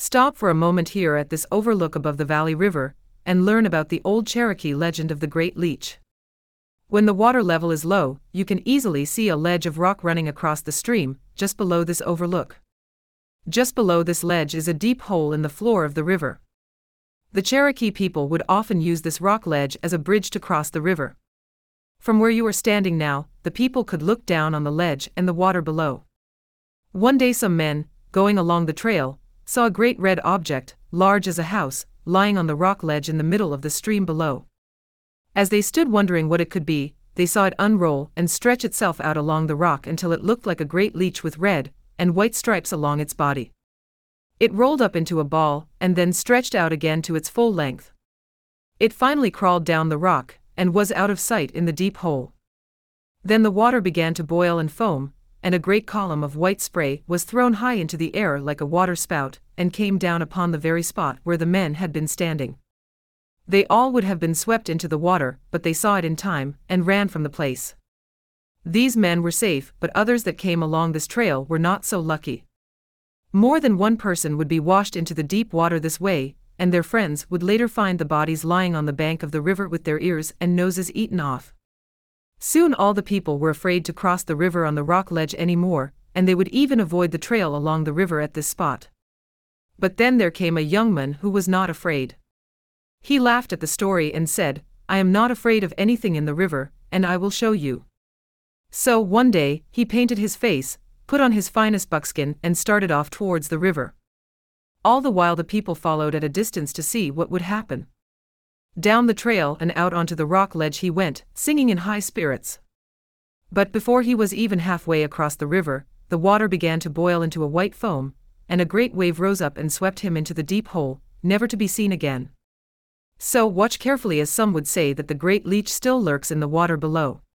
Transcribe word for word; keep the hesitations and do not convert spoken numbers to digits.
Stop for a moment here at this overlook above the Valley River, and learn about the old Cherokee legend of the Great Leech. When the water level is low, you can easily see a ledge of rock running across the stream, just below this overlook. Just below this ledge is a deep hole in the floor of the river. The Cherokee people would often use this rock ledge as a bridge to cross the river. From where you are standing now, the people could look down on the ledge and the water below. One day some men, going along the trail, saw a great red object, large as a house, lying on the rock ledge in the middle of the stream below. As they stood wondering what it could be, they saw it unroll and stretch itself out along the rock until it looked like a great leech with red and white stripes along its body. It rolled up into a ball and then stretched out again to its full length. It finally crawled down the rock and was out of sight in the deep hole. Then the water began to boil and foam, and a great column of white spray was thrown high into the air like a water spout and came down upon the very spot where the men had been standing. They all would have been swept into the water, but they saw it in time and ran from the place. These men were safe, but others that came along this trail were not so lucky. More than one person would be washed into the deep water this way, and their friends would later find the bodies lying on the bank of the river with their ears and noses eaten off. Soon all the people were afraid to cross the river on the rock ledge anymore, and they would even avoid the trail along the river at this spot. But then there came a young man who was not afraid. He laughed at the story and said, "I am not afraid of anything in the river, and I will show you." So one day, he painted his face, put on his finest buckskin and started off towards the river. All the while the people followed at a distance to see what would happen. Down the trail and out onto the rock ledge he went, singing in high spirits. But before he was even halfway across the river, the water began to boil into a white foam, and a great wave rose up and swept him into the deep hole, never to be seen again. So watch carefully, as some would say that the great leech still lurks in the water below.